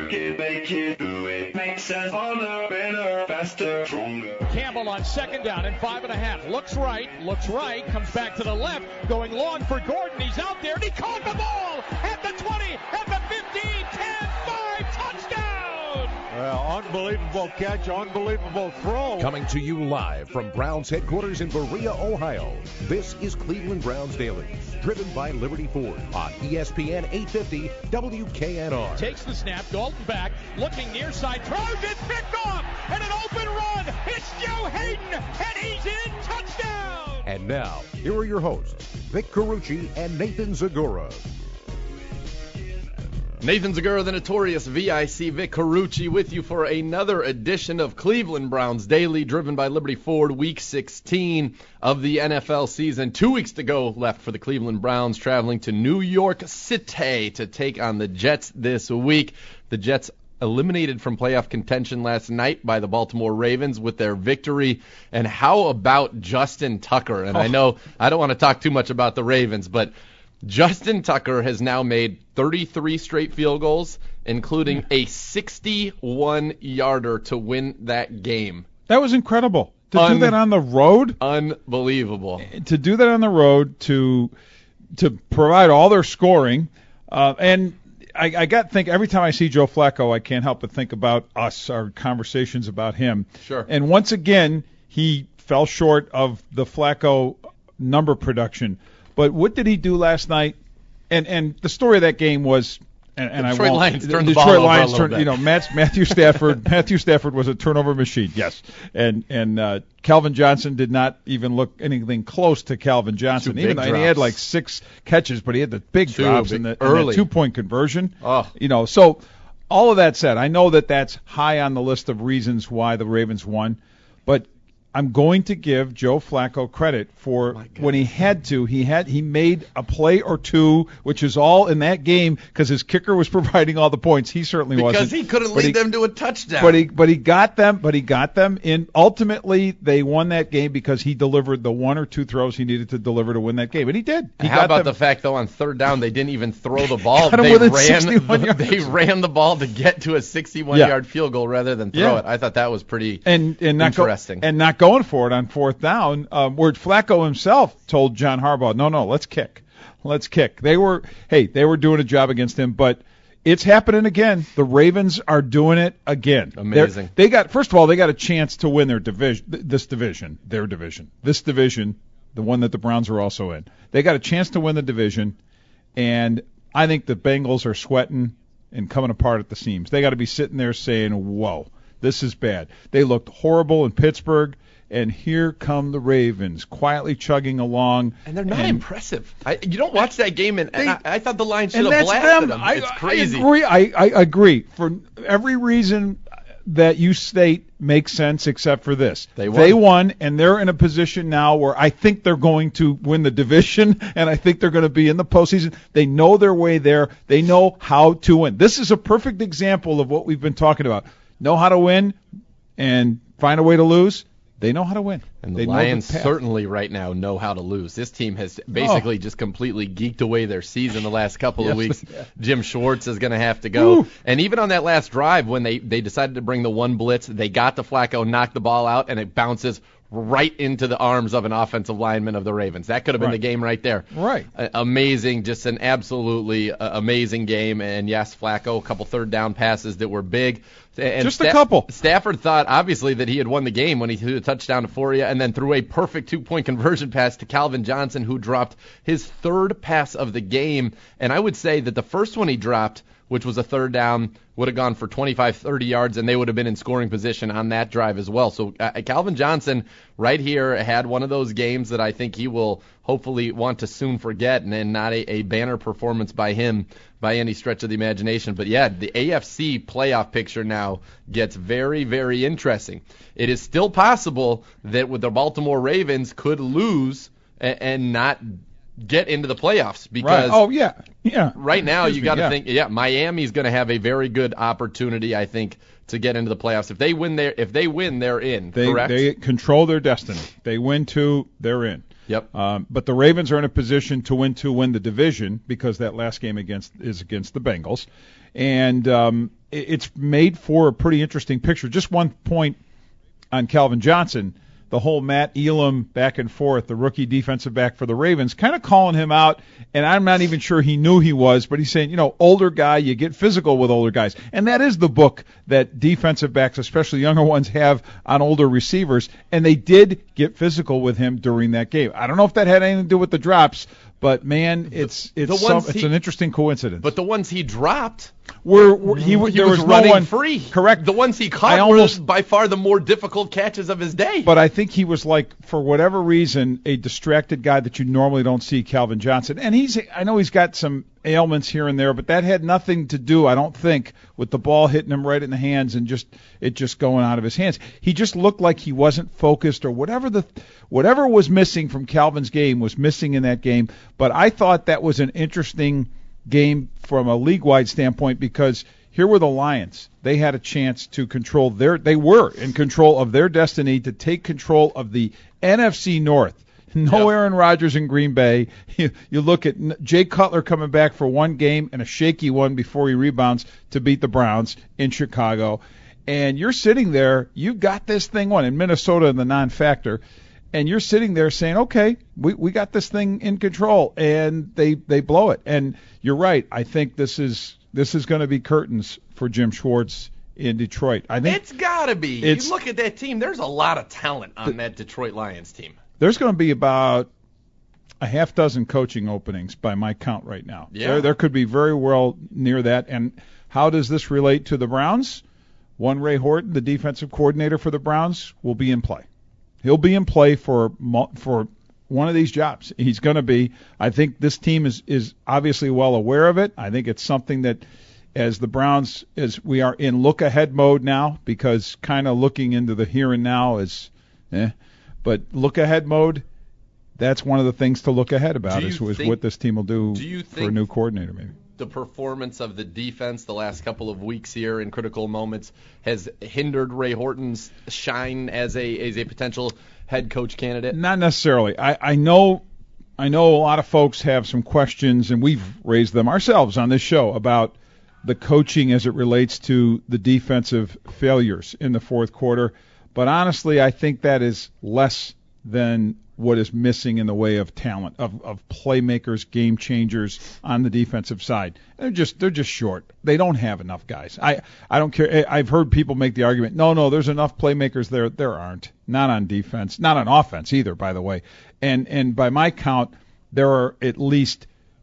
make it, do it. Makes us harder, better, faster, stronger. Campbell on second down and 5.5. Looks right, comes back to the left, going long for Gordon. He's out there, and he caught the ball at the 20, at the 15, 10, 5, touchdown! Well, unbelievable catch, unbelievable throw. Coming to you live from Browns headquarters in Berea, Ohio. This is Cleveland Browns Daily, driven by Liberty Ford on ESPN 850 WKNR. Takes the snap, Dalton back, looking near side, throws it, picked off, and an open run. It's Joe Hayden, and he's in, touchdown! And now, here are your hosts, Vic Carucci and Nathan Zagura. Nathan Zagura, the notorious VIC Vic Carucci, with you for another edition of Cleveland Browns Daily, driven by Liberty Ford, Week 16 of the NFL season. 2 weeks to go left for the Cleveland Browns, traveling to New York City to take on the Jets this week. The Jets eliminated from playoff contention last night by the Baltimore Ravens with their victory. And how about Justin Tucker? And I know I don't want to talk too much about the Ravens, but Justin Tucker has now made 33 straight field goals, including a 61-yarder to win that game. That was incredible. To do that on the road? Unbelievable. To do that on the road, to provide all their scoring. And I got to think, every time I see Joe Flacco, I can't help but think about us, our conversations about him. Sure. And once again, he fell short of the Flacco number production. But what did he do last night? And the story of that game was, and I Detroit won't. Lions turned the Detroit ball over Lions a little turned. bit. You know, Matthew Stafford was a turnover machine. Yes, and Calvin Johnson did not even look anything close to Calvin Johnson. Two Even big though he had drops. like 6 catches, but he had the big drops in the early 2-point conversion. Oh. You know, so all of that said, I know that that's high on the list of reasons why the Ravens won, but I'm going to give Joe Flacco credit for when he had to. He made a play or two, which is all in that game because his kicker was providing all the points. He certainly wasn't. Because he couldn't lead them to a touchdown. But he got them in. Ultimately, they won that game because he delivered the 1 or 2 throws he needed to deliver to win that game, and he did. How about the fact, though, on third down they didn't even throw the ball. They ran the ball to get to a 61-yard field goal rather than throw it. I thought that was pretty interesting. Not going for it on fourth down, where Flacco himself told John Harbaugh, no, let's kick. They were doing a job against him, but it's happening again. The Ravens are doing it again. Amazing. First of all, they got a chance to win their division, this division, the one that the Browns are also in. They got a chance to win the division, and I think the Bengals are sweating and coming apart at the seams. They got to be sitting there saying, whoa, this is bad. They looked horrible in Pittsburgh. And here come the Ravens, quietly chugging along. And they're not impressive. You don't watch that game, and I thought the Lions should have blasted them. It's crazy. I agree. For every reason that you state makes sense except for this. They won, and they're in a position now where I think they're going to win the division, and I think they're going to be in the postseason. They know their way there. They know how to win. This is a perfect example of what we've been talking about. Know how to win and find a way to lose. They know how to win. And the Lions certainly right now know how to lose. This team has basically just completely geeked away their season the last couple of weeks. Jim Schwartz is going to have to go. And even on that last drive when they decided to bring the one blitz, they got to Flacco, knocked the ball out, and it bounces right into the arms of an offensive lineman of the Ravens. That could have been the game right there. Right. Amazing, just an absolutely amazing game. And yes, Flacco, a couple third down passes that were big. And just a couple. Stafford thought, obviously, that he had won the game when he threw a touchdown to Foria and then threw a perfect 2-point conversion pass to Calvin Johnson, who dropped his third pass of the game. And I would say that the first one he dropped, which was a third down, would have gone for 25, 30 yards, and they would have been in scoring position on that drive as well. So Calvin Johnson right here had one of those games that I think he will hopefully want to soon forget, and not a banner performance by him by any stretch of the imagination. But, yeah, the AFC playoff picture now gets very, very interesting. It is still possible that with the Baltimore Ravens could lose and not get into the playoffs because right now you got to think Miami's going to have a very good opportunity, I think, to get into the playoffs. If they win, they're in. Correct? They control their destiny. They win 2, they're in. Yep. But the Ravens are in a position to win the division because that last game is against the Bengals. And it's made for a pretty interesting picture. Just one point on Calvin Johnson. The whole Matt Elam back and forth, the rookie defensive back for the Ravens, kind of calling him out, and I'm not even sure he knew he was, but he's saying, older guy, you get physical with older guys. And that is the book that defensive backs, especially younger ones, have on older receivers, and they did get physical with him during that game. I don't know if that had anything to do with the drops, but, man, it's an interesting coincidence. But the ones he dropped... He was running no one, free. Correct. The ones he caught were by far the more difficult catches of his day. But I think he was, for whatever reason, a distracted guy that you normally don't see, Calvin Johnson. And I know he's got some ailments here and there, but that had nothing to do, I don't think, with the ball hitting him right in the hands and it just going out of his hands. He just looked like he wasn't focused, or whatever was missing from Calvin's game was missing in that game. But I thought that was an interesting game from a league-wide standpoint, because here were the Lions. They had a chance to they were in control of their destiny, to take control of the NFC North. Aaron Rodgers in Green Bay. You look at Jay Cutler coming back for one game and a shaky one before he rebounds to beat the Browns in Chicago. And you're sitting there, you got this thing won in Minnesota in the non-factor. And you're sitting there saying, okay, we got this thing in control, and they blow it. And you're right. I think this is going to be curtains for Jim Schwartz in Detroit. I think it's got to be. You look at that team. There's a lot of talent on that Detroit Lions team. There's going to be about a half dozen coaching openings by my count right now. Yeah. There could be very well near that. And how does this relate to the Browns? One, Ray Horton, the defensive coordinator for the Browns, will be in play. He'll be in play for one of these jobs. He's going to be. I think this team is obviously well aware of it. I think it's something that, as the Browns, as we are in look-ahead mode now, because kind of looking into the here and now is, but look-ahead mode, that's one of the things to look ahead about is what this team will do for a new coordinator maybe. The performance of the defense the last couple of weeks here in critical moments has hindered Ray Horton's shine as a potential head coach candidate? Not necessarily. I know a lot of folks have some questions, and we've raised them ourselves on this show about the coaching as it relates to the defensive failures in the fourth quarter. But honestly, I think that is less than what is missing in the way of talent, of playmakers, game changers on the defensive side. They're just short. They don't have enough guys. I don't care. I've heard people make the argument, no, there's enough playmakers there. There aren't. Not on defense. Not on offense either, by the way. And by my count, there are at least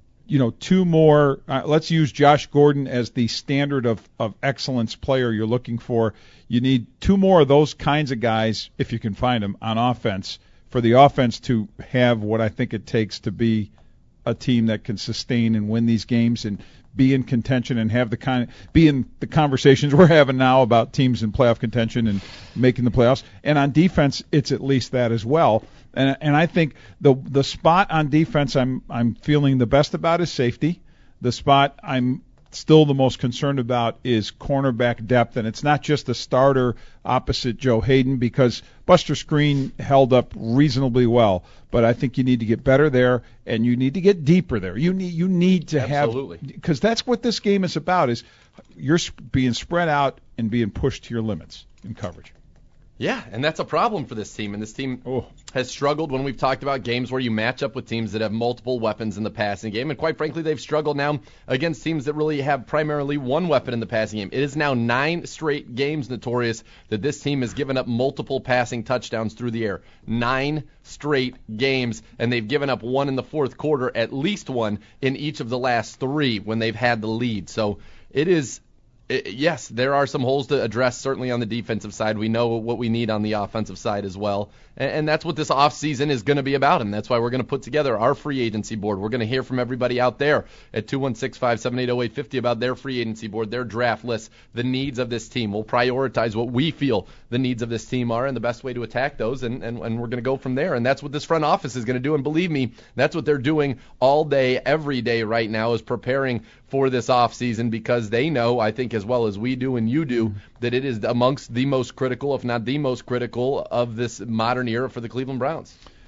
two more. Let's use Josh Gordon as the standard of excellence player you're looking for. You need two more of those kinds of guys, if you can find them, on offense, for the offense to have what I think it takes to be a team that can sustain and win these games and be in contention and have be in the conversations we're having now about teams in playoff contention and making the playoffs. And on defense, it's at least that as well. And I think the spot on defense I'm feeling the best about is safety. The spot I'm still the most concerned about is cornerback depth, and it's not just the starter opposite Joe Hayden, because Buster Skrine held up reasonably well, but I think you need to get better there, and you need to get deeper there. You need to Absolutely. have, because that's what this game is about, is you're being spread out and being pushed to your limits in coverage. Yeah, and that's a problem for this team. And this team has struggled when we've talked about games where you match up with teams that have multiple weapons in the passing game. And quite frankly, they've struggled now against teams that really have primarily one weapon in the passing game. It is now 9 straight games, Notorious, that this team has given up multiple passing touchdowns through the air. 9 straight games, and they've given up one in the fourth quarter, at least one in each of the last 3 when they've had the lead. So it is... Yes, there are some holes to address, certainly on the defensive side. We know what we need on the offensive side as well. And that's what this offseason is going to be about, and that's why we're going to put together our free agency board. We're going to hear from everybody out there at 216-578-0850 about their free agency board, their draft list, the needs of this team. We'll prioritize what we feel the needs of this team are and the best way to attack those, and we're going to go from there. And that's what this front office is going to do, and believe me, that's what they're doing all day, every day right now, is preparing for this offseason, because they know, I think as well as we do and you do, that it is amongst the most critical, if not the most critical, of this modern era for the Cleveland Browns.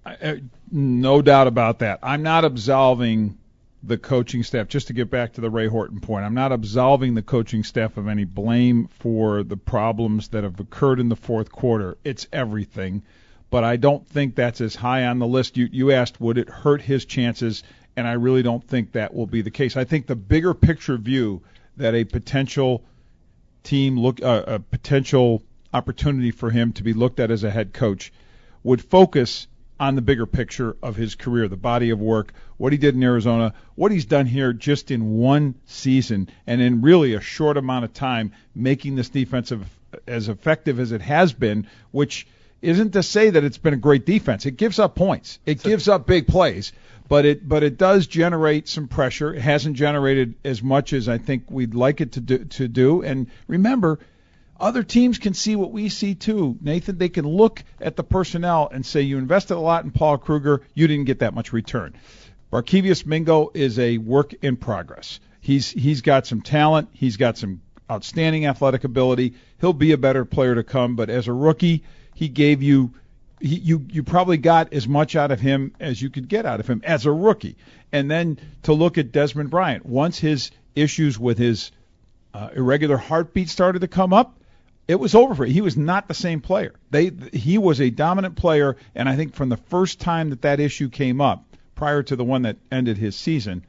No doubt about that. I'm not absolving the coaching staff, just to get back to the Ray Horton point, I'm not absolving the coaching staff of any blame for the problems that have occurred in the fourth quarter. It's everything. But I don't think that's as high on the list. You asked, would it hurt his chances? And I really don't think that will be the case. I think the bigger picture view that a potential team a potential opportunity for him to be looked at as a head coach would focus on the bigger picture of his career, the body of work, what he did in Arizona, what he's done here just in one season and in really a short amount of time, making this defense as effective as it has been, which isn't to say that it's been a great defense. It gives up points. It gives up big plays, but it does generate some pressure. It hasn't generated as much as I think we'd like it to do. And remember, other teams can see what we see too, Nathan. They can look at the personnel and say, you invested a lot in Paul Kruger, you didn't get that much return. Barkevious Mingo is a work in progress. He's got some talent. He's got some outstanding athletic ability. He'll be a better player to come, but as a rookie, he gave you probably got as much out of him as you could get out of him as a rookie. And then to look at Desmond Bryant, once his issues with his irregular heartbeat started to come up, it was over for him. He was not the same player. He was a dominant player, and I think from the first time that issue came up, prior to the one that ended his season,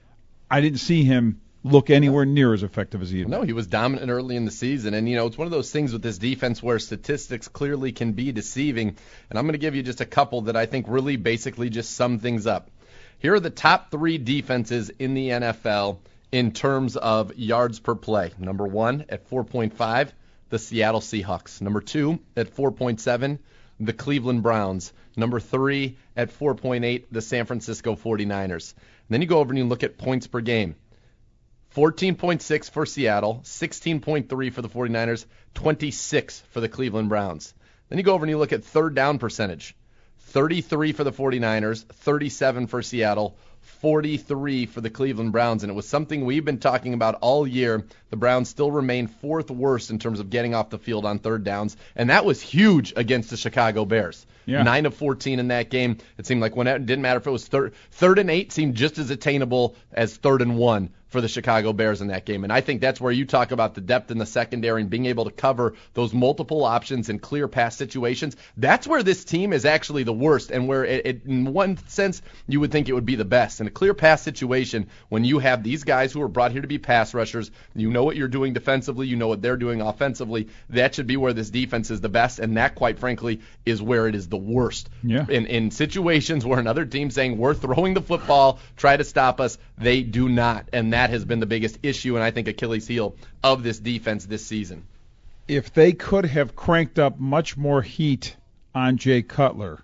I didn't see him look anywhere near as effective as he did. No, he was dominant early in the season. And, it's one of those things with this defense where statistics clearly can be deceiving. And I'm going to give you just a couple that I think really basically just sum things up. Here are the top 3 defenses in the NFL in terms of yards per play. Number 1 at 4.5, the Seattle Seahawks. Number 2 at 4.7, the Cleveland Browns. Number 3 at 4.8, the San Francisco 49ers. And then you go over and you look at points per game. 14.6 for Seattle, 16.3 for the 49ers, 26 for the Cleveland Browns. Then you go over and you look at third down percentage. 33 for the 49ers, 37 for Seattle, 43 for the Cleveland Browns. And it was something we've been talking about all year. The Browns still remain 4th worst in terms of getting off the field on third downs. And that was huge against the Chicago Bears. Yeah. 9 of 14 in that game. It seemed like it didn't matter if it was third and 8 seemed just as attainable as 3rd and 1 for the Chicago Bears in that game. And I think that's where you talk about the depth in the secondary and being able to cover those multiple options in clear pass situations. That's where this team is actually the worst, and where it in one sense you would think it would be the best. In a clear pass situation, when you have these guys who are brought here to be pass rushers, you know what you're doing defensively, you know what they're doing offensively, that should be where this defense is the best, and that, quite frankly, is where it is the worst. Yeah. In situations where another team's saying, we're throwing the football, try to stop us, they do not. And that has been the biggest issue, and I think Achilles heel of this defense this season. If they could have cranked up much more heat on Jay Cutler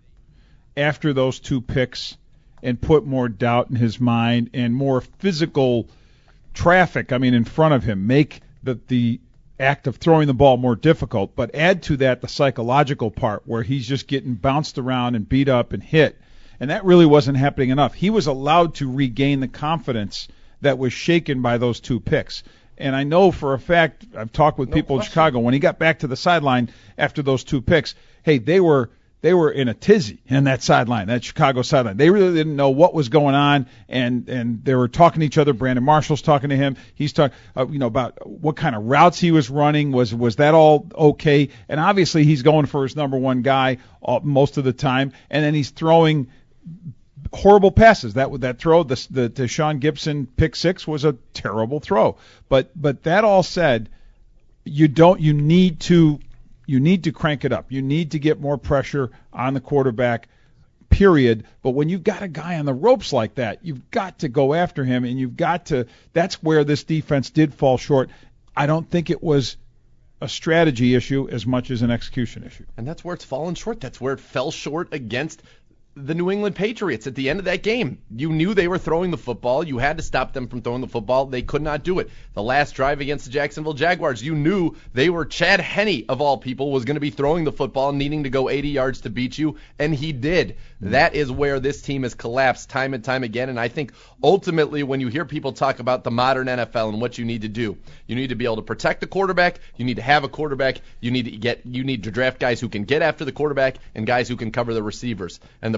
after those 2 picks and put more doubt in his mind and more physical traffic, in front of him, make the act of throwing the ball more difficult, but add to that the psychological part where he's just getting bounced around and beat up and hit, and that really wasn't happening enough. He was allowed to regain the confidence that was shaken by those 2 picks. And I know for a fact, I've talked with people in Chicago, when he got back to the sideline after those 2 picks, hey, they were in a tizzy in that sideline, that Chicago sideline. They really didn't know what was going on, and they were talking to each other. Brandon Marshall's talking to him. He's talking, about what kind of routes he was running. Was that all okay? And obviously he's going for his number 1 guy most of the time, and then he's throwing horrible passes. That throw, the Sean Gibson pick 6 was a terrible throw. But that all said, you need to crank it up. You need to get more pressure on the quarterback, period. But when you've got a guy on the ropes like that, you've got to go after him, and that's where this defense did fall short. I don't think it was a strategy issue as much as an execution issue. And that's where it's fallen short. That's where it fell short against the New England Patriots at the end of that game. You knew they were throwing the football. You had to stop them from throwing the football. They could not do it. The last drive against the Jacksonville Jaguars, you knew they were Chad Henne, of all people, was going to be throwing the football and needing to go 80 yards to beat you, and he did. That is where this team has collapsed time and time again, and I think ultimately when you hear people talk about the modern NFL and what you need to do, you need to be able to protect the quarterback, you need to have a quarterback, you need to draft guys who can get after the quarterback and guys who can cover the receivers. And the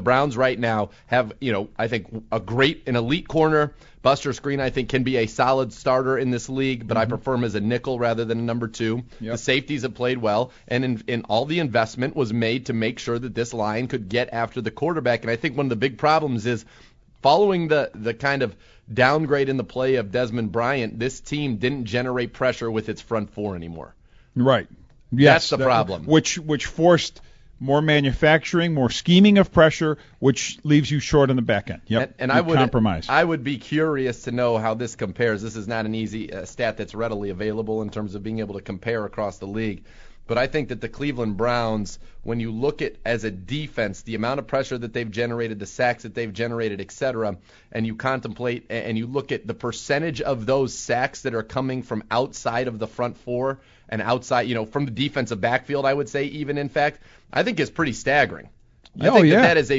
Browns right now have, I think an elite corner. Buster Skrine, I think, can be a solid starter in this league, but I prefer him as a nickel rather than a number 2. Yep. The safeties have played well, and in all the investment was made to make sure that this line could get after the quarterback. And I think one of the big problems is following the kind of downgrade in the play of Desmond Bryant, this team didn't generate pressure with its front 4 anymore. Right. Yes. That's the problem. Which forced more manufacturing, more scheming of pressure, which leaves you short on the back end. Yep. And I would be curious to know how this compares. This is not an easy stat that's readily available in terms of being able to compare across the league. But I think that the Cleveland Browns, when you look at as a defense, the amount of pressure that they've generated, the sacks that they've generated, et cetera, and you contemplate and you look at the percentage of those sacks that are coming from outside of the front 4 and outside, from the defensive backfield, I would say even, in fact, I think is pretty staggering. I think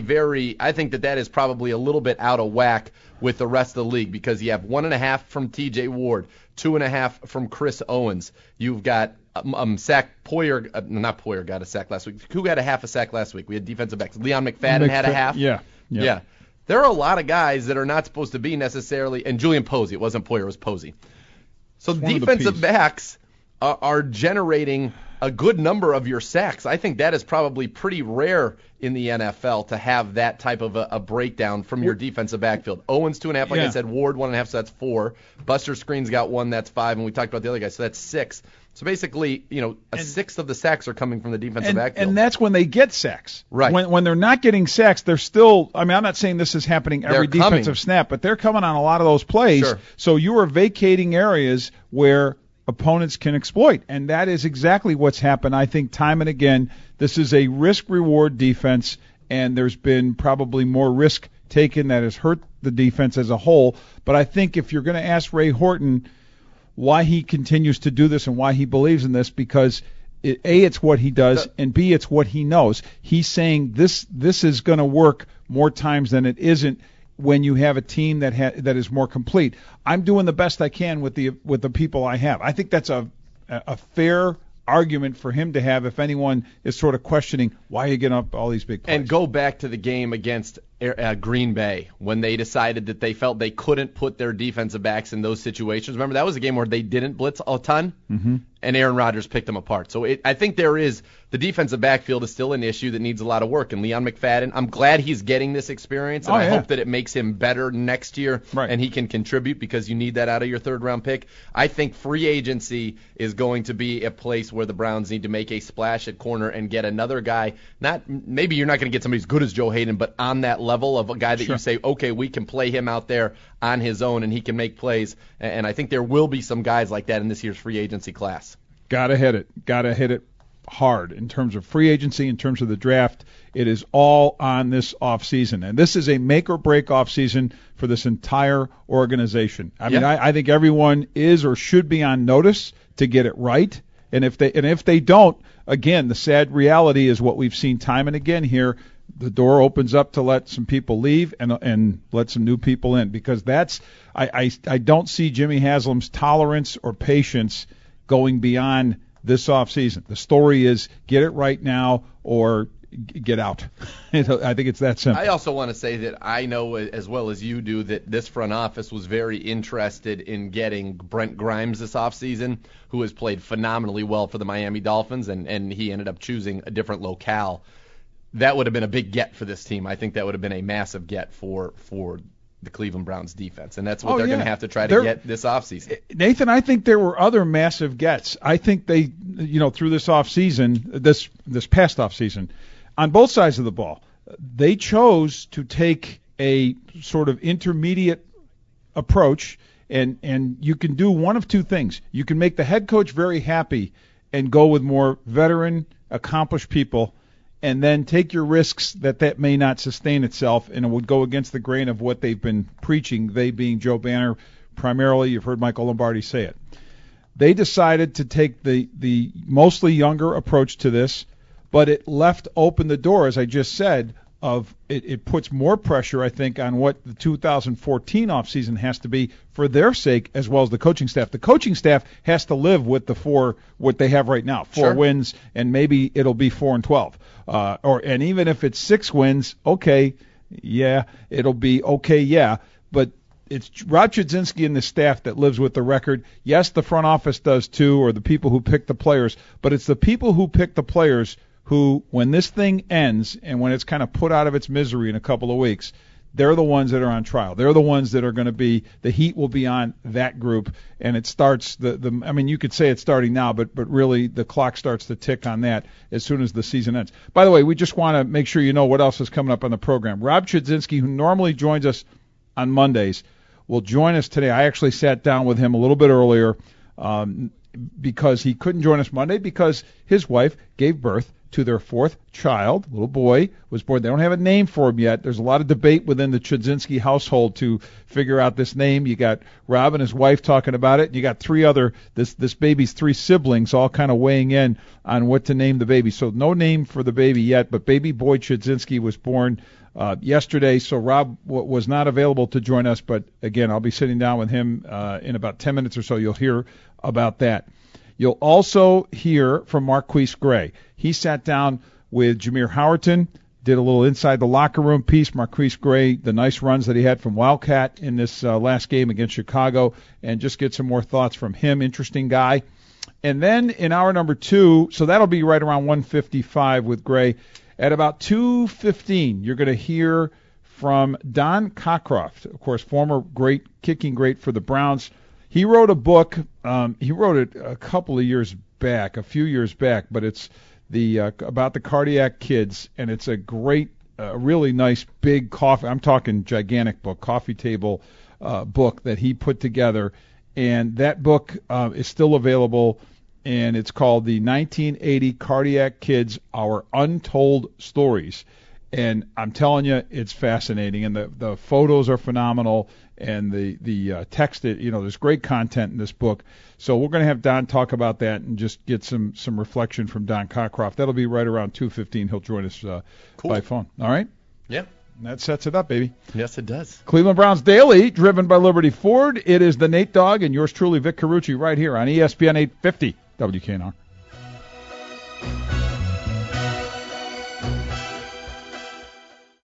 that is probably a little bit out of whack with the rest of the league because you have 1.5 from T.J. Ward, 2.5 from Chris Owens. You've got sack Poyer, not Poyer got a sack last week. Who got a half a sack last week? We had defensive backs. Leon McFadden had a half. Yeah. There are a lot of guys that are not supposed to be necessarily, and Julian Posey. It wasn't Poyer, it was Posey. So defensive backs are generating a good number of your sacks. I think that is probably pretty rare in the NFL to have that type of a breakdown from your defensive backfield. Owens 2.5, like I said. Ward 1.5, so that's 4. Buster Skrine's got 1, that's 5, and we talked about the other guys, so that's 6. So basically, a sixth of the sacks are coming from the defensive backfield. And that's when they get sacks. Right. When they're not getting sacks, they're still, I'm not saying this is happening every defensive snap, but they're coming on a lot of those plays. Sure. So you are vacating areas where opponents can exploit, and that is exactly what's happened, I think, time and again. This is a risk-reward defense, and there's been probably more risk taken that has hurt the defense as a whole. But I think if you're going to ask Ray Horton why he continues to do this and why he believes in this, because it's what he does, and B, it's what he knows. He's saying this is going to work more times than it isn't when you have a team that is more complete. I'm doing the best I can with the people I have. I think that's a fair argument for him to have if anyone is sort of questioning why you get up all these big plays. And go back to the game against Green Bay when they decided that they felt they couldn't put their defensive backs in those situations. Remember, that was a game where they didn't blitz a ton, and Aaron Rodgers picked them apart. So I think the defensive backfield is still an issue that needs a lot of work. And Leon McFadden, I'm glad he's getting this experience, and I hope that it makes him better next year, and he can contribute because you need that out of your third-round pick. I think free agency is going to be a place where the Browns need to make a splash at corner and get another guy. Maybe you're not going to get somebody as good as Joe Hayden, but on that level of a guy that you say, okay, we can play him out there on his own and he can make plays. And I think there will be some guys like that in this year's free agency class. Gotta hit it hard in terms of free agency, in terms of the draft. It is all on this offseason. And this is a make or break offseason for this entire organization. I mean, I think everyone is or should be on notice to get it right. And if they don't, again, the sad reality is what we've seen time and again here. The door opens up to let some people leave and let some new people in, because I don't see Jimmy Haslam's tolerance or patience going beyond this offseason. The story is get it right now or get out. I think it's that simple. I also want to say that I know as well as you do that this front office was very interested in getting Brent Grimes this offseason, who has played phenomenally well for the Miami Dolphins, and he ended up choosing a different locale. That would have been a big get for this team. I think that would have been a massive get for the Cleveland Browns defense, and that's what they're going to have to try to get this offseason. Nathan, I think there were other massive gets. I think they, through this offseason, this past offseason, on both sides of the ball, they chose to take a sort of intermediate approach, and you can do one of two things. You can make the head coach very happy and go with more veteran, accomplished people, and then take your risks that may not sustain itself, and it would go against the grain of what they've been preaching, they being Joe Banner primarily. You've heard Michael Lombardi say it. They decided to take the mostly younger approach to this, but it left open the door, as I just said, of it puts more pressure, I think, on what the 2014 offseason has to be for their sake as well as the coaching staff. The coaching staff has to live with what they have right now, 4 wins, and maybe it'll be 4-12. And even if it's 6 wins, okay, yeah, it'll be okay, yeah, but it's Rob Chudzinski and the staff that lives with the record. Yes, the front office does too, or the people who pick the players, but it's the people who pick the players who, when this thing ends and when it's kind of put out of its misery in a couple of weeks, they're the ones that are on trial. They're the ones that are going to be, the heat will be on that group, and it starts, I mean, you could say it's starting now, but really the clock starts to tick on that as soon as the season ends. By the way, we just want to make sure you know what else is coming up on the program. Rob Chudzinski, who normally joins us on Mondays, will join us today. I actually sat down with him a little bit earlier because he couldn't join us Monday because his wife gave birth to their 4th child. Little boy was born. They don't have a name for him yet. There's a lot of debate within the Chudzinski household to figure out this name. You got Rob and his wife talking about it. And you got this baby's 3 siblings all kind of weighing in on what to name the baby. So no name for the baby yet, but baby boy Chudzinski was born yesterday. So Rob was not available to join us, but again, I'll be sitting down with him in about 10 minutes or so. You'll hear about that. You'll also hear from Marquise Gray. He sat down with Jameer Howerton, did a little inside the locker room piece. Marquise Gray, the nice runs that he had from Wildcat in this last game against Chicago, and just get some more thoughts from him. Interesting guy. And then in hour number 2, so that'll be right around 1:55 with Gray. At about 2:15, you're going to hear from Don Cockcroft, of course, former kicking great for the Browns. He wrote a book. He wrote it a few years back, but it's about the cardiac kids, and it's a great, really nice big coffee. I'm talking gigantic book, coffee table book that he put together, and that book is still available, and it's called The 1980 Cardiac Kids: Our Untold Stories. And I'm telling you, it's fascinating, and the photos are phenomenal, and the text, there's great content in this book. So we're going to have Don talk about that and just get some reflection from Don Cockcroft. That'll be right around 2:15. He'll join us by phone. All right? Yeah. And that sets it up, baby. Yes, it does. Cleveland Browns Daily, driven by Liberty Ford. It is the Nate Dogg and yours truly, Vic Carucci, right here on ESPN 850 WKNR.